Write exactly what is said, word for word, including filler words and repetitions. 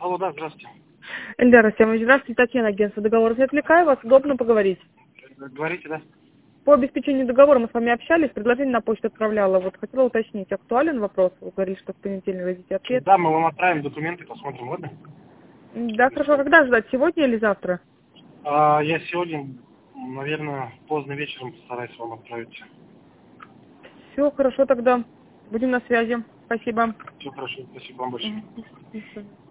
Алло, да, здравствуйте. Эльдар Асямович, здравствуйте, Татьяна, агентство договора. Не отвлекаю вас, удобно поговорить. Говорите, да? По обеспечению договора мы с вами общались, предложение на почту отправляла. Вот хотела уточнить, актуален вопрос? Вы говорили, что в понедельник дадите ответ. Да, мы вам отправим документы, посмотрим, ладно? Да, хорошо. Когда ждать? Сегодня или завтра? А, я сегодня, наверное, поздно вечером постараюсь вам отправить. Все, хорошо тогда. Будем на связи. Спасибо. Все хорошо, спасибо вам большое. Мгм. До свидания.